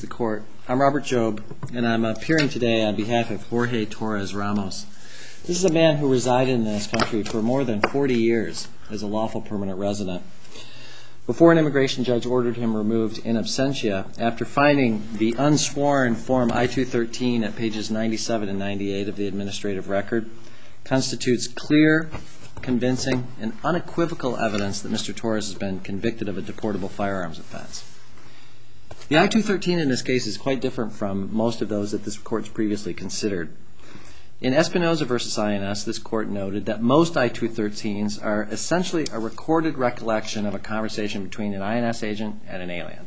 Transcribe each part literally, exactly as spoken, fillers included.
The court. I'm Robert Jobe, and I'm appearing today on behalf of Jorge Torres Ramos. This is a man who resided in this country for more than forty years as a lawful permanent resident. Before an immigration judge ordered him removed in absentia, after finding the unsworn Form I two thirteen at pages ninety-seven and ninety-eight of the administrative record constitutes clear, convincing, and unequivocal evidence that Mister Torres has been convicted of a deportable firearms offense. The I two thirteen in this case is quite different from most of those that this court's previously considered. In Espinoza v. I N S, this court noted that most I two thirteens are essentially a recorded recollection of a conversation between an I N S agent and an alien.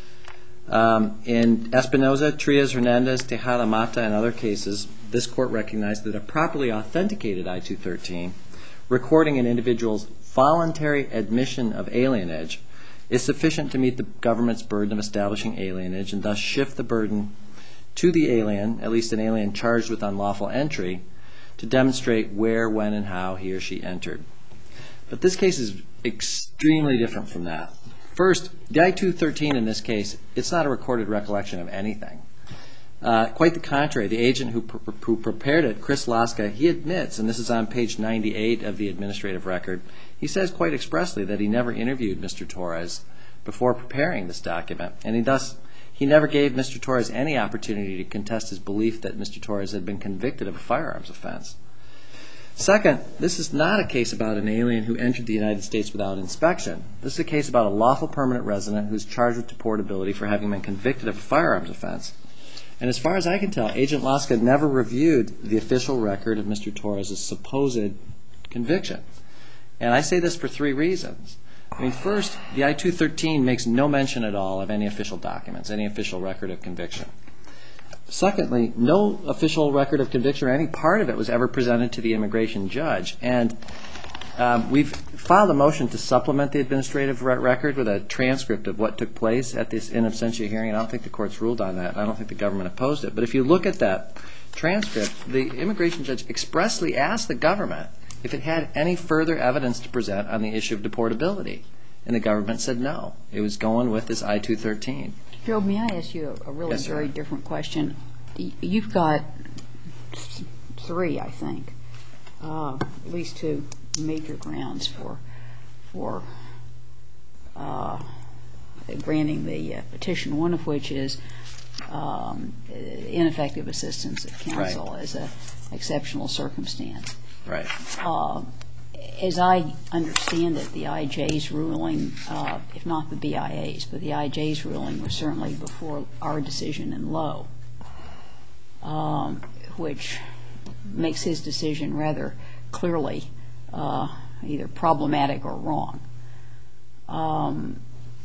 Um, in Espinoza, Trias, Hernandez, Tejada Mata, and other cases, this court recognized that a properly authenticated I two thirteen, recording an individual's voluntary admission of alienage, is sufficient to meet the government's burden of establishing alienage and thus shift the burden to the alien, at least an alien charged with unlawful entry, to demonstrate where, when, and how he or she entered. But this case is extremely different from that. First, the I two thirteen in this case, it's not a recorded recollection of anything. Uh, quite the contrary, the agent who, pr- who prepared it, Chris Laska, he admits, and this is on page ninety-eight of the administrative record, he says quite expressly that he never interviewed Mister Torres before preparing this document, and he thus he never gave Mister Torres any opportunity to contest his belief that Mister Torres had been convicted of a firearms offense. Second, this is not a case about an alien who entered the United States without inspection. This is a case about a lawful permanent resident who's charged with deportability for having been convicted of a firearms offense. And as far as I can tell, Agent Laska never reviewed the official record of Mister Torres' supposed conviction. And I say this for three reasons. I mean, first, the I two thirteen makes no mention at all of any official documents, any official record of conviction. Secondly, no official record of conviction or any part of it was ever presented to the immigration judge. And um, we've filed a motion to supplement the administrative re- record with a transcript of what took place at this in absentia hearing, and I don't think the court's ruled on that. I don't think the government opposed it. But if you look at that transcript, the immigration judge expressly asked the government if it had any further evidence to present on the issue of deportability. And the government said no. It was going with this I two thirteen. Joe, may I ask you a really yes, very different question? You've got three, I think, uh, at least two major grounds for for uh, granting the uh, petition, one of which is um, ineffective assistance of counsel right. as an exceptional circumstance. Right. Uh, as I understand it, the I J's ruling, uh, if not the B I A's, but the I J's ruling was certainly before our decision in Lowe, um, which makes his decision rather clearly uh, either problematic or wrong. Um,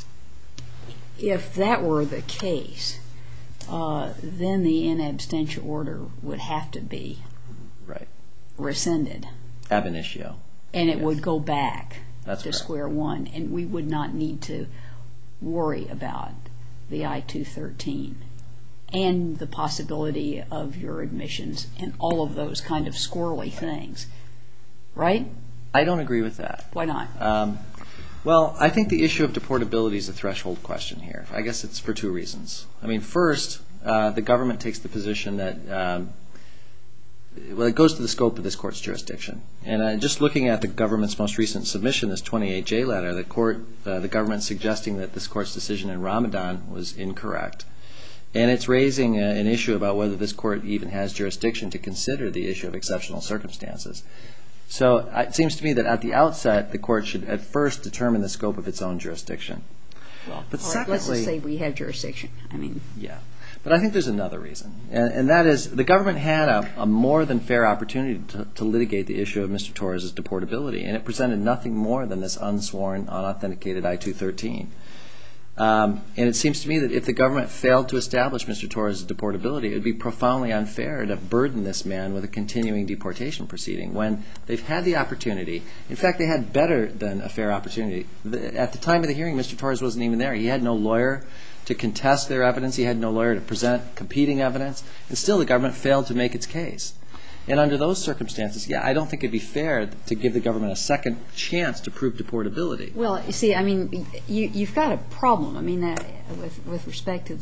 if that were the case, uh, then the in absentia order would have to be right. rescinded. Ab initio. And it yes. would go back That's to correct. square one, and we would not need to worry about the I two thirteen and the possibility of your admissions and all of those kind of squirrely things. Right? I don't agree with that. Why not? Um, well, I think the issue of deportability is a threshold question here. I guess it's for two reasons. I mean, first, uh, the government takes the position that um, well, it goes to the scope of this court's jurisdiction. And uh, just looking at the government's most recent submission, this twenty-eight J letter, the court, uh, the government suggesting that this court's decision in Ramadan was incorrect. And it's raising a, an issue about whether this court even has jurisdiction to consider the issue of exceptional circumstances. So uh, it seems to me that at the outset, the court should at first determine the scope of its own jurisdiction. Well, but all right, secondly, let's just say we have jurisdiction. I mean, yeah. But I think there's another reason, and, and that is the government had a, a more than fair opportunity to, to litigate the issue of Mister Torres' deportability, and it presented nothing more than this unsworn, unauthenticated I two thirteen. Um, and it seems to me that if the government failed to establish Mister Torres' deportability, it would be profoundly unfair to burden this man with a continuing deportation proceeding when they've had the opportunity. In fact, they had better than a fair opportunity. The, at the time of the hearing, Mister Torres wasn't even there. He had no lawyer to contest their evidence. He had no lawyer to present competing evidence. And still the government failed to make its case. And under those circumstances, yeah, I don't think it'd be fair to give the government a second chance to prove deportability. Well, you see, I mean, you, you've got a problem. I mean, uh, with with respect to the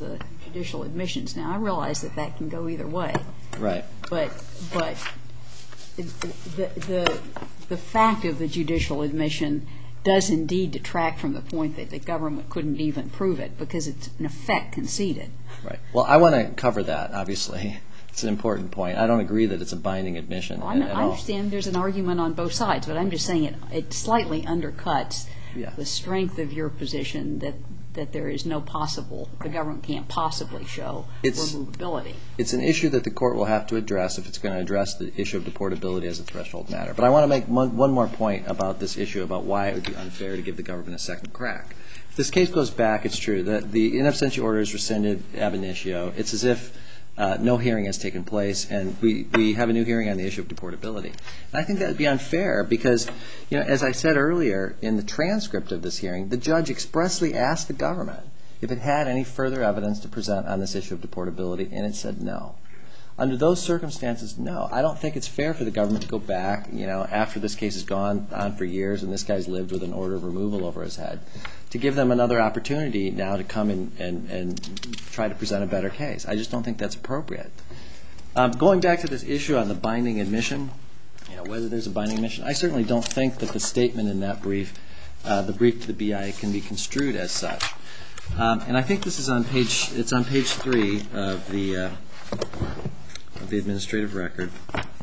judicial admissions. Now, I realize that that can go either way. Right. But but the the the fact of the judicial admission does indeed detract from the point that the government couldn't even prove it because it's in effect conceded. Right. Well, I want to cover that, obviously. It's an important point. I don't agree that it's a binding admission Well, at, I at understand all. there's an argument on both sides, but I'm just saying it, it slightly undercuts yeah. the strength of your position that, that there is no possible, the government can't possibly show it's, removability. It's an issue that the court will have to address if it's going to address the issue of deportability as a threshold matter. But I want to make one, one more point about this issue about why it would be unfair to give the government a second crack. If this case goes back, it's true that the in absentia order is rescinded ab initio. It's as if Uh, no hearing has taken place, and we, we have a new hearing on the issue of deportability. And I think that would be unfair because, you know, as I said earlier in the transcript of this hearing, the judge expressly asked the government if it had any further evidence to present on this issue of deportability, and it said no. Under those circumstances, no. I don't think it's fair for the government to go back, you know, after this case has gone on for years and this guy's lived with an order of removal over his head, to give them another opportunity now to come in and, and try to present a better case. I just don't think that's appropriate. Um, going back to this issue on the binding admission, you know, whether there's a binding admission, I certainly don't think that the statement in that brief, uh, the brief to the B I A, can be construed as such. Um, and I think this is on page, it's on page three of the, uh, of the administrative record.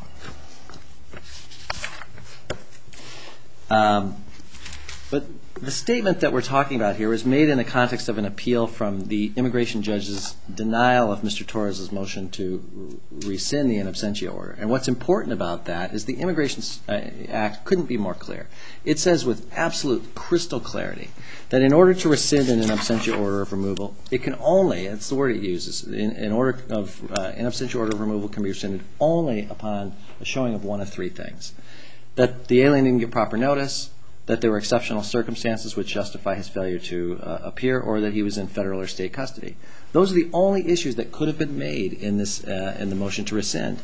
Um, but the statement that we're talking about here was made in the context of an appeal from the immigration judge's denial of Mister Torres' motion to rescind the in absentia order. And what's important about that is the Immigration Act couldn't be more clear. It says with absolute crystal clarity that in order to rescind an in absentia order of removal, it can only, that's the word it uses, in, in order of uh, in absentia order of removal can be rescinded only upon a showing of one of three things. That the alien didn't get proper notice, that there were exceptional circumstances which justify his failure to uh, appear, or that he was in federal or state custody. Those are the only issues that could have been made in this uh, in the motion to rescind.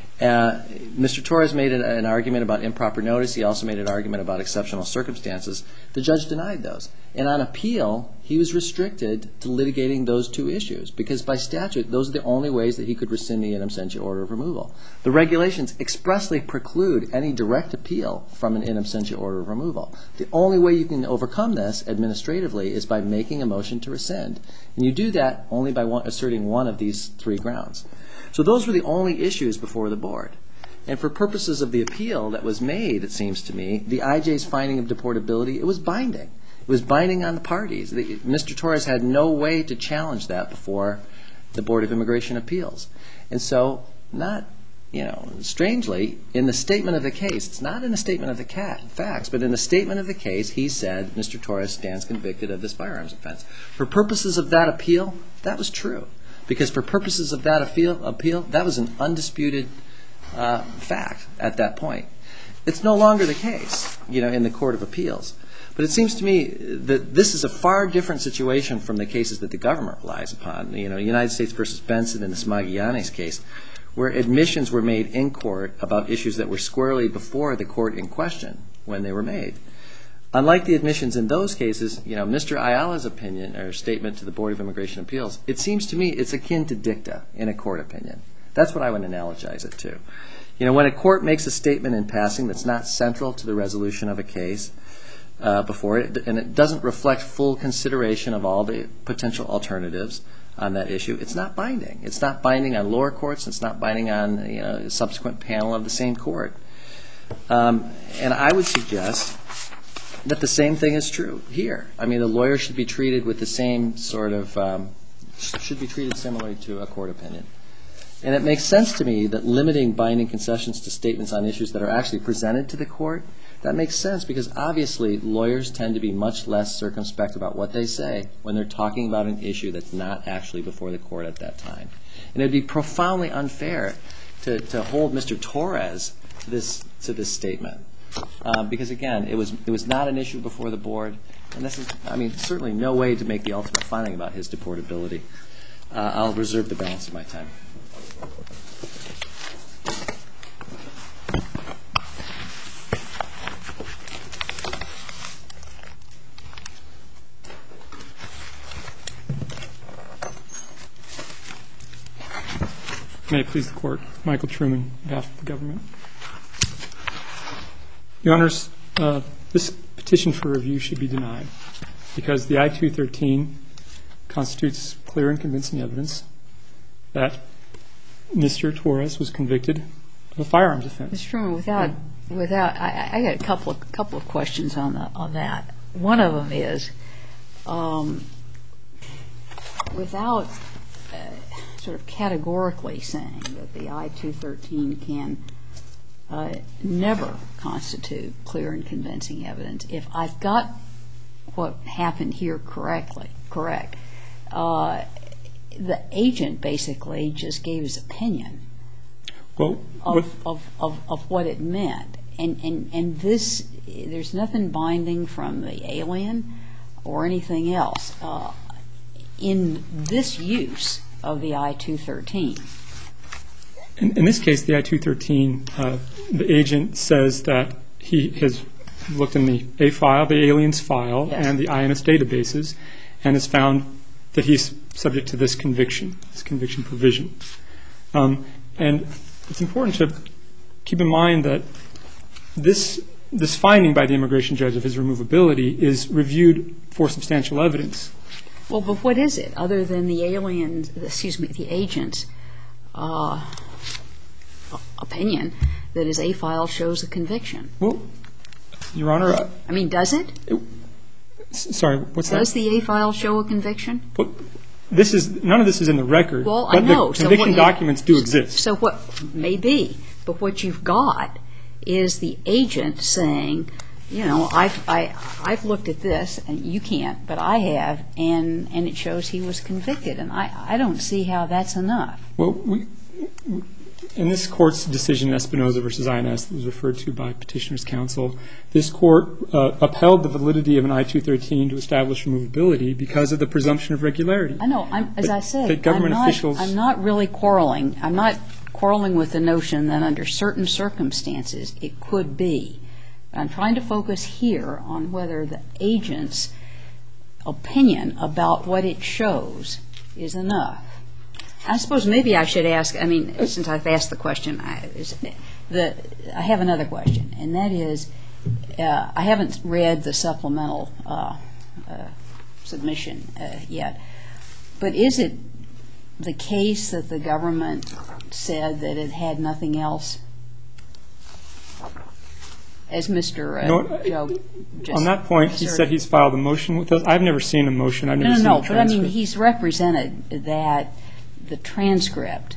Uh, Mister Torres made an, an argument about improper notice. He also made an argument about exceptional circumstances. The judge denied those. And on appeal, he was restricted to litigating those two issues because by statute, those are the only ways that he could rescind the in absentia order of removal. The regulations expressly preclude any direct appeal from an in absentia order of removal. The only way you can overcome this administratively is by making a motion to rescind. And you do that only by one, asserting one of these three grounds. So those were the only issues before the board. And for purposes of the appeal that was made, it seems to me, the I J's finding of deportability, it was binding. It was binding on the parties. The, Mister Torres had no way to challenge that before the Board of Immigration Appeals. And so, not, you know, strangely, in the statement of the case, it's not in the statement of the cat, facts, but in the statement of the case, he said Mister Torres stands convicted of this firearms offense. For purposes of that appeal, that was true. Because for purposes of that appeal, appeal that was an undisputed uh, fact at that point. It's no longer the case, you know, in the Court of Appeals. But it seems to me that this is a far different situation from the cases that the government relies upon. You know, United States versus Benson in the Smagianes case, where admissions were made in court about issues that were squarely before the court in question when they were made. Unlike the admissions in those cases, you know, Mister Ayala's opinion or statement to the Board of Immigration Appeals, it seems to me it's akin to dicta in a court opinion. That's what I would analogize it to. You know, when a court makes a statement in passing that's not central to the resolution of a case uh, before it, and it doesn't reflect full consideration of all the potential alternatives on that issue, it's not binding. It's not binding on lower courts. It's not binding on, you know, a subsequent panel of the same court. Um, and I would suggest that the same thing is true here. I mean, the lawyer should be treated with the same sort of, um, should be treated similarly to a court opinion. And it makes sense to me that limiting binding concessions to statements on issues that are actually presented to the court, that makes sense because obviously lawyers tend to be much less circumspect about what they say when they're talking about an issue that's not actually before the court at that time. And it would be profoundly unfair to, to hold Mister Torres to this, to this statement. Uh, because again, it was it was not an issue before the board, and this is, I mean, certainly no way to make the ultimate finding about his deportability. Uh, I'll reserve the balance of my time. May it please the Court. Michael Truman, on behalf of the government. Your Honors, uh, this petition for review should be denied because the I two thirteen constitutes clear and convincing evidence that Mister Torres was convicted of a firearms offense. Mister Truman, without, without, I, I got a couple of couple of questions on the, on that. One of them is, um, without uh, sort of categorically saying that the I two thirteen can uh, never constitute clear and convincing evidence, if I've got what happened here correctly, correct, uh, the agent basically just gave his opinion well, of, of, of, of what it meant. And, and, and this, there's nothing binding from the alien or anything else uh, in this use of the I two thirteen. In, in this case, the I two thirteen, uh, the agent says that he has looked in the A file, the alien's file, yes, and the I N S databases, and has found that he's subject to this conviction, this conviction provision. Um, and it's important to keep in mind that this this finding by the immigration judge of his removability is reviewed for substantial evidence. Well, but what is it other than the alien, excuse me, the agent's uh, opinion that his A file shows a conviction? Well, Your Honor, I, I mean, does it? it sorry, what's does that? Does the A file show a conviction? Well, this is none of this is in the record. Well, but I know. The conviction so documents do exist. So what may be, but what you've got is the agent saying, you know, I've I, I've looked at this, and you can't, but I have, and and it shows he was convicted, and I I don't see how that's enough. Well, we, in this court's decision, Espinoza versus I N S, that was referred to by Petitioner's Counsel, this court uh, upheld the validity of an I two thirteen to establish removability because of the presumption of regularity. I know. I'm, as but, I said, that government I'm not, officials, I'm not really quarreling. I'm not quarreling with the notion that under certain circumstances it could be. I'm trying to focus here on whether the agent's opinion about what it shows is enough. I suppose maybe I should ask, I mean, since I've asked the question, I, is, the, I have another question, and that is, uh, I haven't read the supplemental uh, uh, submission uh, yet, but is it the case that the government said that it had nothing else? As Mister Uh, no, Joe just on that point, asserted. he said he's filed a motion with us. I've never seen a motion. I've never no, seen no, a no, but I transcript. mean, he's represented that the transcript,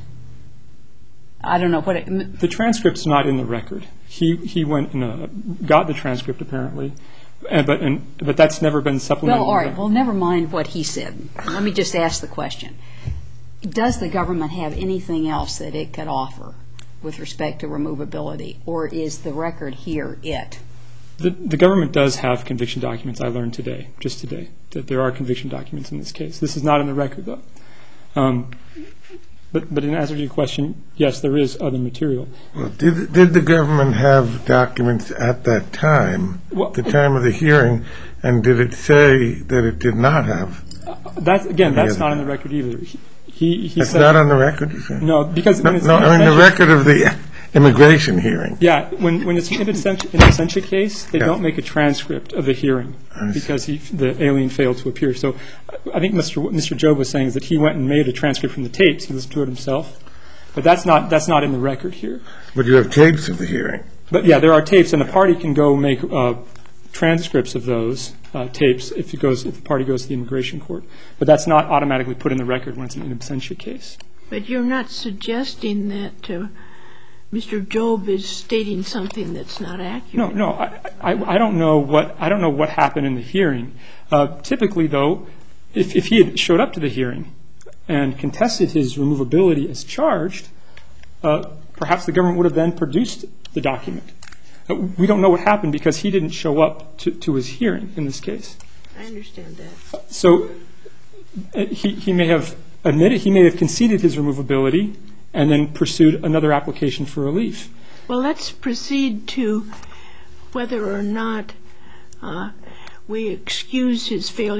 I don't know what it... The transcript's not in the record. He he went and uh, got the transcript, apparently, and, but and, but that's never been supplemented. Well, all right, well, never mind what he said. Let me just ask the question. Does the government have anything else that it could offer with respect to removability, or is the record here it? The, the government does have conviction documents. I learned today, just today, that there are conviction documents in this case. This is not in the record, though. Um, but, but in answer to your question, yes, there is other material. Well, did, did the government have documents at that time, well, the time of the hearing, and did it say that it did not have? Uh, that's, again, that's not in the record either. He, he, he That's said, not on the record, you say? No, because No, when it's no an I mean the absentia- record of the immigration hearing. Yeah, when, when it's an absentia, an absentia case, they Yeah. don't make a transcript of the hearing I see. because he, the alien failed to appear. So I think Mister what Mister Job was saying is that he went and made a transcript from the tapes. He listened to it himself. But that's not, that's not in the record here. But you have tapes of the hearing. But, yeah, there are tapes, and the party can go make uh, transcripts of those uh, tapes if it goes, if the party goes to the immigration court. But that's not automatically put in the record when it's an absentia case. But you're not suggesting that uh, Mister Job is stating something that's not accurate. No, no, I, I, I don't know what I don't know what happened in the hearing. Uh, typically, though, if, if he had showed up to the hearing and contested his removability as charged, uh, perhaps the government would have then produced the document. Uh, we don't know what happened because he didn't show up to, to his hearing in this case. I understand that. So uh, he, he may have admitted, he may have conceded his removability and then pursued another application for relief. Well, let's proceed to whether or not uh, we excuse his failure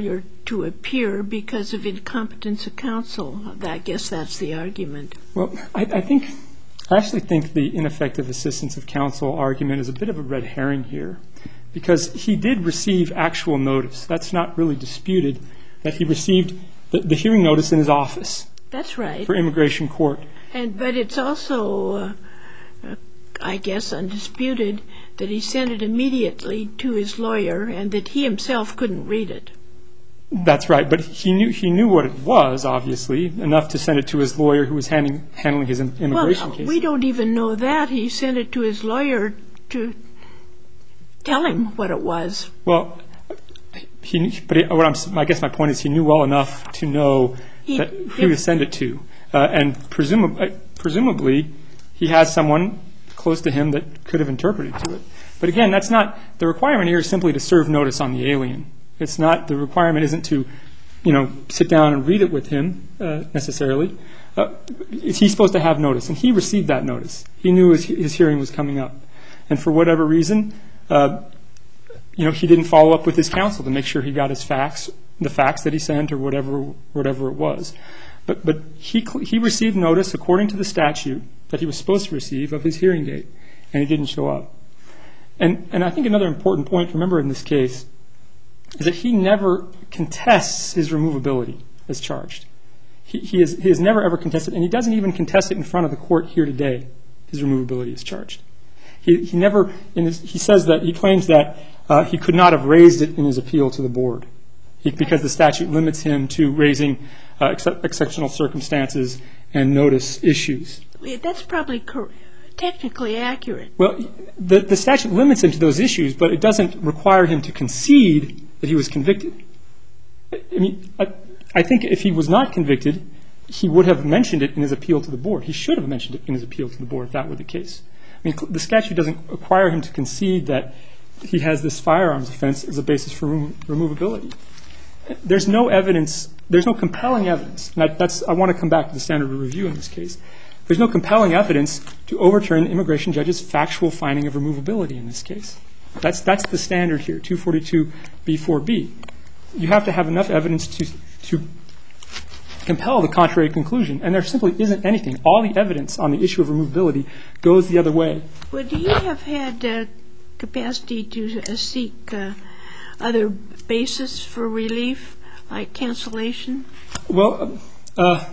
to appear because of incompetence of counsel. I guess that's the argument. Well, I, I think, I actually think the ineffective assistance of counsel argument is a bit of a red herring here, because he did receive actual notice. That's not really disputed, that he received the, the hearing notice in his office. That's right. For immigration court. And but it's also, uh, uh, I guess, undisputed that he sent it immediately to his lawyer and that he himself couldn't read it. That's right, but he knew he knew what it was, obviously, enough to send it to his lawyer who was handling, handling his immigration well, case. We don't even know that. He sent it to his lawyer to tell him what it was. Well, he, but it, what I'm, I guess my point is he knew well enough to know He- that, who to send it to. Uh, and presumably, presumably, he has someone close to him that could have interpreted to it. But again, that's not, the requirement here is simply to serve notice on the alien. It's not, the requirement isn't to, you know, sit down and read it with him uh, necessarily. Uh, he's supposed to have notice, and he received that notice. He knew his, his hearing was coming up. And for whatever reason, uh, you know, he didn't follow up with his counsel to make sure he got his facts, the facts that he sent or whatever whatever it was. But but he he received notice according to the statute that he was supposed to receive of his hearing date, and he didn't show up. And and I think another important point to remember in this case is that he never contests his removability as charged. He he is he has never ever contested, and he doesn't even contest it in front of the court here today. His removability is charged. He he never in his, he says that he claims that uh, he could not have raised it in his appeal to the board he, because the statute limits him to raising uh, ex- exceptional circumstances and notice issues. That's probably cor- technically accurate. Well, the the statute limits him to those issues, but it doesn't require him to concede that he was convicted. I mean, I, I think if he was not convicted, he would have mentioned it in his appeal to the board. He should have mentioned it in his appeal to the board if that were the case. I mean, the statute doesn't require him to concede that he has this firearms offense as a basis for remo- removability. There's no evidence, there's no compelling evidence, and I, that's, I want to come back to the standard of review in this case. There's no compelling evidence to overturn the immigration judge's factual finding of removability in this case. That's, that's the standard here, two forty-two B four B. You have to have enough evidence to, to compel the contrary conclusion, and there simply isn't anything. All the evidence on the issue of removability goes the other way. Would you have had uh, capacity to uh, seek uh, other basis for relief, like cancellation? Well, uh,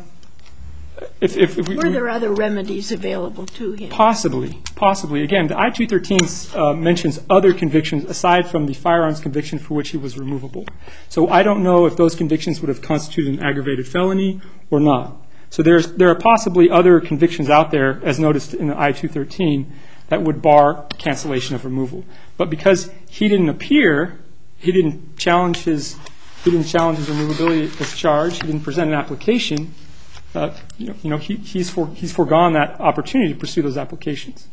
if, if, if we... Were there other remedies available to him? Possibly, possibly. Again, the I two thirteen uh, mentions other convictions aside from the firearms conviction for which he was removable. So I don't know if those convictions would have constituted an aggravated felony or not. So there's, there are possibly other convictions out there, as noticed in the I two thirteen, that would bar cancellation of removal. But because he didn't appear, he didn't challenge his, he didn't challenge his removability as charged, he didn't present an application, Uh, you know, you know he, he's, for, he's foregone that opportunity to pursue those applications.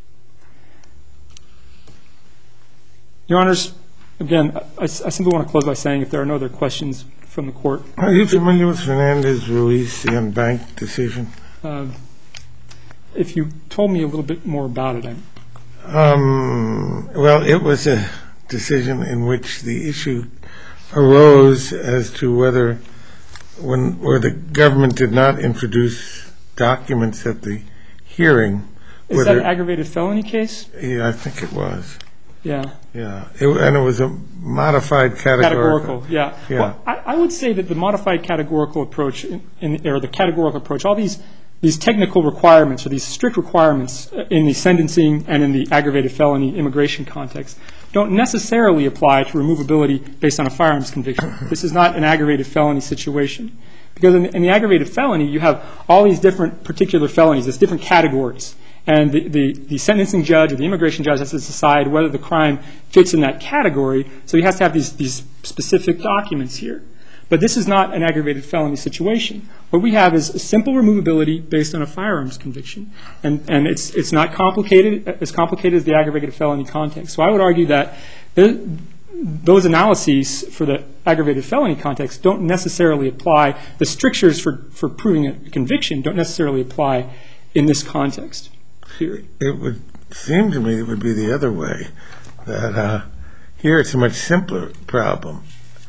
Your Honors, again, I, I simply want to close by saying if there are no other questions from the Court. Are you familiar with Fernandez-Ruiz, the en-banc decision? Uh, if you told me a little bit more about it, I... Um, well, it was a decision in which the issue arose as to whether when where the government did not introduce documents at the hearing. Is that an aggravated felony case? Yeah, I think it was. Yeah. Yeah, it, and it was a modified categorical. Categorical, yeah. Yeah. Well, I, I would say that the modified categorical approach, in, in, or the categorical approach, all these these technical requirements or these strict requirements in the sentencing and in the aggravated felony immigration context don't necessarily apply to removability based on a firearms conviction. This is not an aggravated felony situation. Because in the, in the aggravated felony, you have all these different particular felonies, there's different categories. And the, the, the sentencing judge or the immigration judge has to decide whether the crime fits in that category. So he has to have these, these specific documents here. But this is not an aggravated felony situation. What we have is a simple removability based on a firearms conviction. And, and it's, it's not complicated, as complicated as the aggravated felony context. So I would argue that there, those analyses for the aggravated felony context don't necessarily apply. The strictures for, for proving a conviction don't necessarily apply in this context. Period. It would seem to me it would be the other way, that uh, here it's a much simpler problem.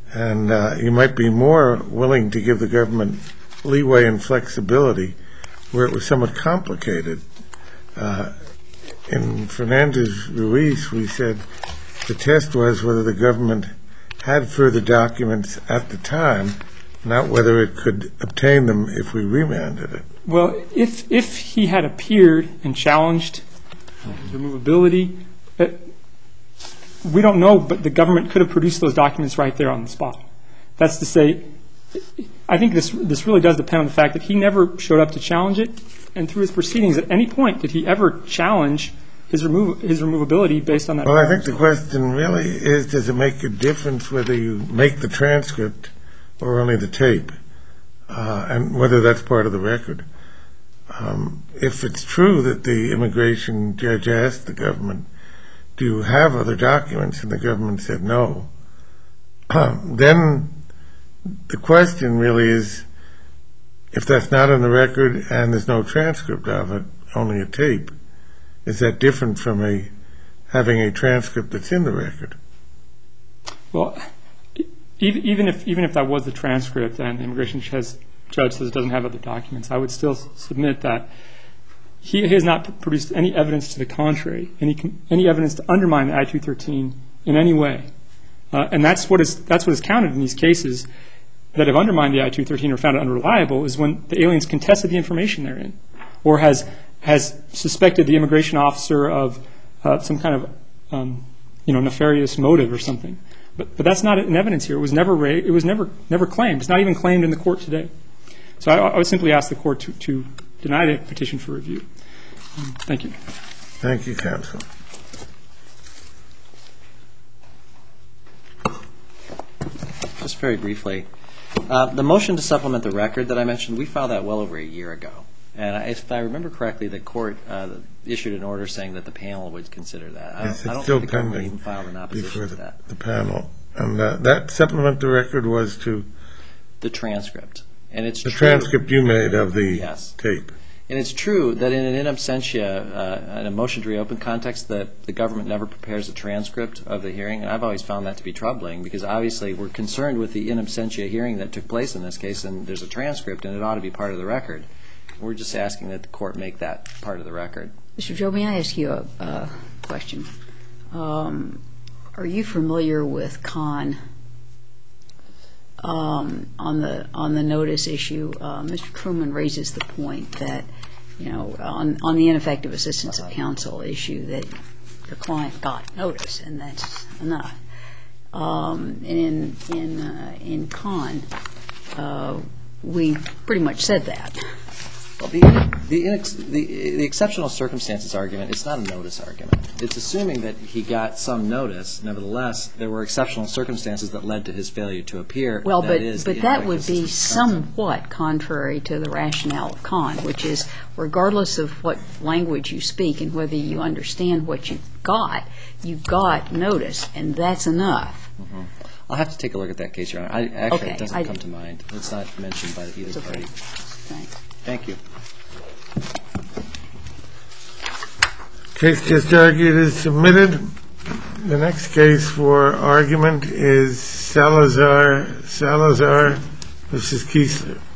And uh, you might be more willing to give the government leeway and flexibility where it was somewhat complicated. Uh, in Fernandez-Ruiz, we said the test was whether the government had further documents at the time, not whether it could obtain them if we remanded it. Well, if if he had appeared and challenged removability, uh, we don't know, but the government could have produced those documents right there on the spot. That's to say, I think this this really does depend on the fact that he never showed up to challenge it, and through his proceedings, at any point, did he ever challenge his remove his removability based on that? Well, I think the question really is, does it make a difference whether you make the transcript or only the tape, uh, and whether that's part of the record? Um, if it's true that the immigration judge asked the government, do you have other documents, and the government said no, um, then the question really is, if that's not on the record and there's no transcript of it, only a tape, is that different from a having a transcript that's in the record? Well, even if even if that was the transcript and the immigration judge says it doesn't have other documents, I would still submit that he has not produced any evidence to the contrary, any any evidence to undermine the I two thirteen in any way, uh, and that's what is that's what is counted in these cases that have undermined the I two thirteen or found it unreliable, is when the aliens contested the information therein, or has has suspected the immigration officer of uh, some kind of um, you know nefarious motive or something. But but that's not in evidence here. It was never ra- it was never never claimed. It's not even claimed in the court today. So I, I would simply ask the court to, to deny the petition for review. Um, thank you. Thank you, counsel. Just very briefly, uh, the motion to supplement the record that I mentioned, we filed that well over a year ago. And I, if I remember correctly, the court uh, issued an order saying that the panel would consider that. I, Yes, I it's don't still think the government pending even filed an opposition before to the, that. the panel. And uh, that supplement the record was to The transcript. And it's the true. transcript you made of the Yes. tape. And it's true that in an in absentia, uh, in a motion to reopen context, that the government never prepares a transcript of the hearing. And I've always found that to be troubling, because obviously we're concerned with the in absentia hearing that took place in this case, and there's a transcript, and it ought to be part of the record. We're just asking that the court make that part of the record. Mister Joe, may I ask you a, a question? Um, are you familiar with Kahn um, on the on the notice issue? Uh, Mister Truman raises the point that, you know, on, on the ineffective assistance of counsel issue, that your client got notice, and that's enough. Um, in in uh, in Kahn, uh, we pretty much said that. Well, the, the, inex, the, the exceptional circumstances argument, it's not a notice argument. It's assuming that he got some notice. Nevertheless, there were exceptional circumstances that led to his failure to appear. Well, that but, is but that would be somewhat contrary to the rationale of Kahn, which is, regardless of what language you speak and whether you understand what you got, you got notice, and that's enough. Mm-hmm. I'll have to take a look at that case, Your Honor. I, actually, Okay, it doesn't I, come to mind. It's not mentioned by either okay. party. Thanks. Thank you. Case just argued is submitted. The next case for argument is Salazar Salazar versus Kiesler.